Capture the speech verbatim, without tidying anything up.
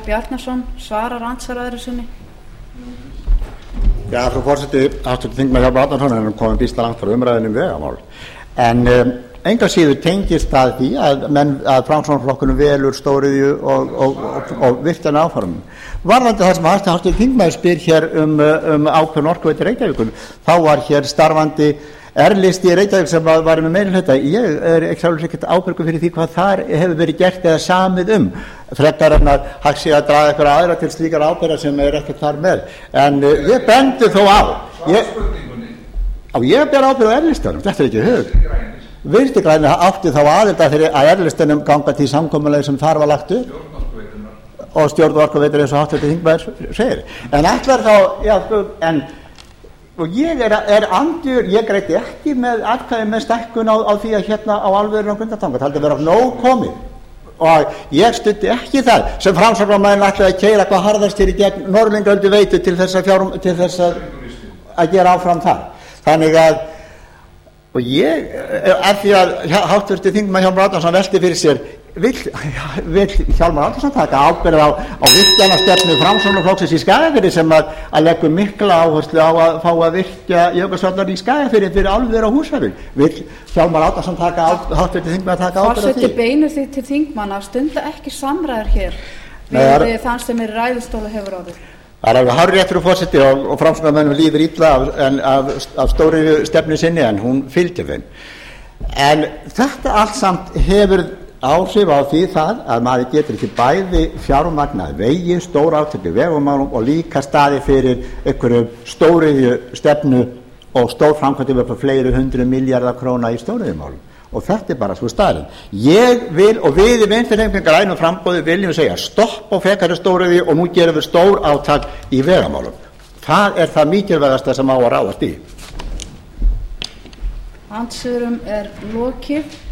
Bjarnason svarar andsvaraðri sinni. Já, frú forseti, háttvirtur þingmaður Hjálmar Árnason er kominn býsna langt frá umræðunni um vegamál. En um, enga síður tengist það því að, menn, að Framsóknarflokkurinn velur stóriðju og, og, og, og virkjan áformum. Varðandi það sem háttvirtur þingmaður spyr hér um, um ákveðin Orkuveitu Reykjavíkur, þá var hér starfandi R-listi í Reykjavík sem var með meirihluta. Ég er ekki alveg ekkert ábyrgur fyrir því hvað þar hefur verið gert eða samið um, frekar en að hægt sé að draga eitthvað aðra til slíkar ábyrgðar sem er ekkert þar með. En uh, ég bendi þó á ég, á ég ber ábyrgð á R-listanum, þetta er ekki hug. Vinstri grænir átti þá aðild að þeirri að R-listanum ganga til samkomulagi sem þar var lagt upp og stjórn Orkuveitur eins og háttvirtur þingmaður segir. En ætlar þá, já, en og ég er, er andur, ég greiti ekki með atkvæði með stækkun á, á því að hérna á álverinu á Grundartanga, það heldur vera nóg komið og ég stundi ekki það sem Framsóknarmenn ætlaði að keyra hvað harðast hér í gegn Norðlingaölduveitu til þess að, fjárum, til þess að, að gera áfram þar. Þannig að og ég, af því að háttvirtur þingmaður Hjálmar Árnason velti fyrir sér vill, vill Hjálmar Árnason taka ábyrgð á, á virkjanastefnu Framsóknarflokksins í Skagafirði sem að, að leggur mikla áherslu á að fá að virkja Jökulsárnar í Skagafirði fyrir álver á Húsavík. Vill Hjálmar Árnason taka háttvirtur þingmaður taka ábyrgð á því? Forseti beinir því til þingmanna að stunda ekki samræður hér við Nei, þann sem er ræðustóla hefur orðið. Það er alveg hárrétt, frú forseti, og, og Framsóknarmönnum líður illa af, af, af stóru stefnu sinni en hún fylgir þeim. En þetta allt samt hefur áhrif á því það að maður getur ekki bæði fjármagnað vegi, stóra átöku vegumálum og líka staði fyrir einhverju stóriðju stefnu og stór framkvæmdi upp á fleiri hundru milljarða króna í stóriðjumálum. Og þetta er bara svo staðinn. Ég vil, og við í Vinstri-hreyfingunni Grænu framboði viljum segja stopp á frekari stóriðju og nú gerum við stór átak í vegamálum. Það er það mikilvægasta sem á að ráðast í. Andsvörum er lokið.